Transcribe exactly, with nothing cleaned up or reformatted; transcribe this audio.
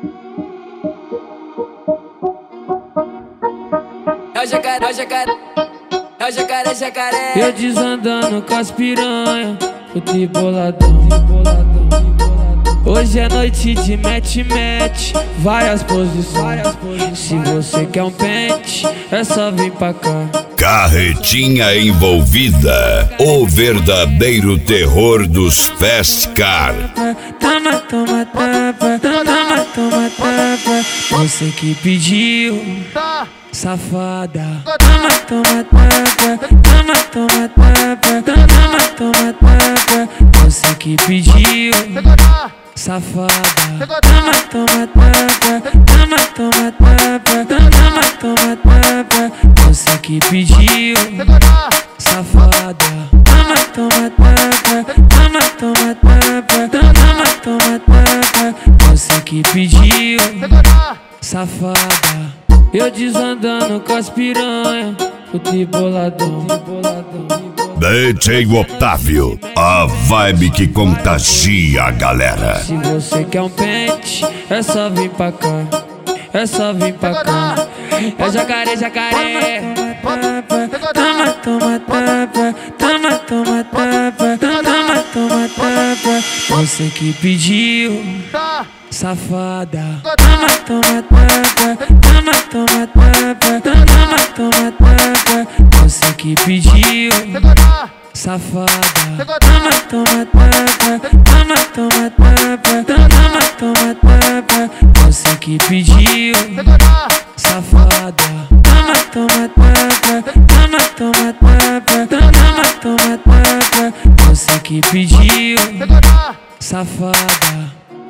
É o jacaré, é o jacaré, é o jacaré, jacaré. Eu desandando com as piranha, fui boladão, boladão. Hoje é noite de match-match, várias posições. Se você quer um pente, é só vir pra cá. Carretinha Envolvida, o verdadeiro terror dos fast car. Toma, toma, tapa, toma, toma, tapa. Você que pediu, safada. Toma, toma, tapa, toma, toma, tapa, toma, toma, tapa. Você que pediu, safada. Toma, toma, tapa, toma, toma, tapa, toma, toma, tapa. Você que pediu, safada. Toma, toma, tapa, toma, toma, tapa, toma, toma, tapa. Você que pediu, safada. Eu desandando com as piranha, fui boladão, boladão. D J Otávio, a vibe que contagia a galera. Se você quer um pente, é só vir pra cá, é só vir pra cá. É jacaré, jacaré. Toma, toma, tapa, toma, toma, tapa, toma, toma, tapa. Você que pediu, safada. Toma, toma, tapa, toma, toma, tapa, toma, toma, tapa. Você que pediu, safada. Toma, toma, tapa, toma, toma, tapa, toma, toma, tapa. Você que pediu, safada. Toma, toma, tapa, toma, toma, tapa, toma, toma, tapa. Você que pediu, safada.